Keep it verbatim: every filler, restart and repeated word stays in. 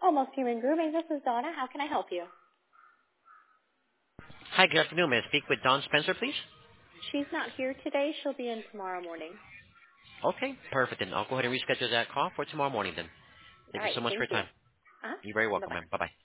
Almost Human Grooming. This is Donna. How can I help you? Hi, good afternoon. May I speak with Don Spencer, please? She's not here today. She'll be in tomorrow morning. Okay, perfect. Then I'll go ahead and reschedule that call for tomorrow morning then. All Thank you right. so much for Thank your you. time. Uh-huh. You're very welcome, Bye-bye. ma'am. Bye-bye.